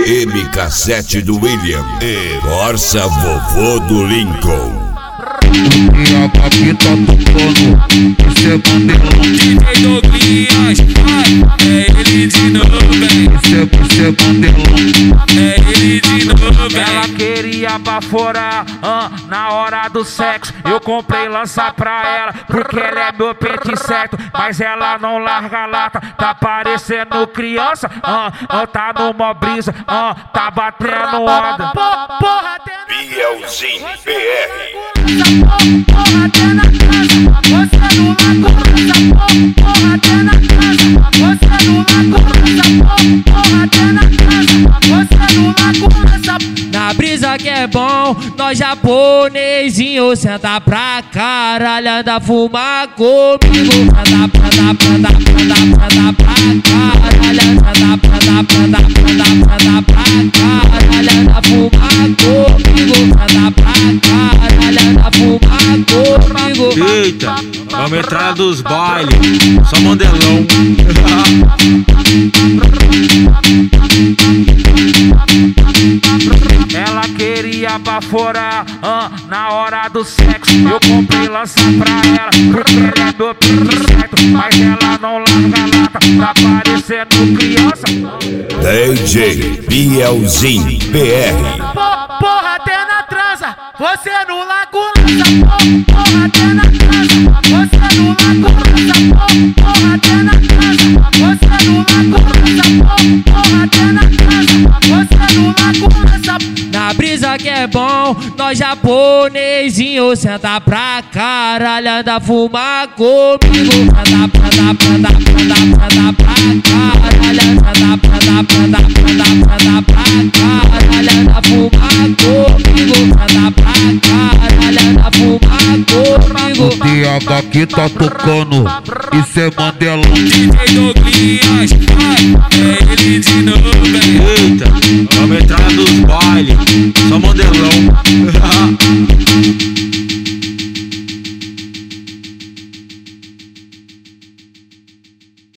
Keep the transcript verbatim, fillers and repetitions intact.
M K sete do William e Corsa Vovô do Lincoln. E a aqui tá tocando, isso é bandeirão. D J Douglas, ai, é ele de novo, véi. Isso é, isso é bandeirão. É ele de novo, véi. Ela queria baforar ah, na hora do sexo. Eu comprei lança pra ela, porque ela é meu pente certo. Mas ela não larga a lata, tá parecendo criança. Ah, ah, tá numa brisa, ah, tá batendo onda. Porra, Bielzinho B R. porra, até na casa, você não larga, porra, até na casa, você não larga, porra, até na casa, você não larga. Na brisa que é bom, nós japonesinho senta pra caralho, anda fumar comigo. Senta pra dar, pra dar, pra dar, pra dar pra caralho, senta pra dar, pra dar, pra dar, pra dar pra caralho, anda fumar comigo. Senta pra caralho, anda fumar comigo. Eita, vamos entrar dos bailes, só modelão. Ela queria baforar ah, na hora do sexo. Eu comprei lança pra ela, porque ela é meu pente certo. Mas ela não larga a lata, tá parecendo criança. D J Bielzinho B R. Porra, até na transa, você não larga o lança, porra, até na transa, você não larga o lança, porra, até na transa, você não larga o lança, porra, até na transa, você não larga o lança. Na brisa que é bom, nós japonesinho senta pra caralho, anda fumar comigo. Senta pra dar, pra dar, pra dar, pra dar pra caralho, senta pra dar, pra dar, pra dar, pra dar pra caralho, anda fumar comigo. Senta pra caralho, anda fumar comigo. O D H aqui tá tocando, isso é bandeirão. D J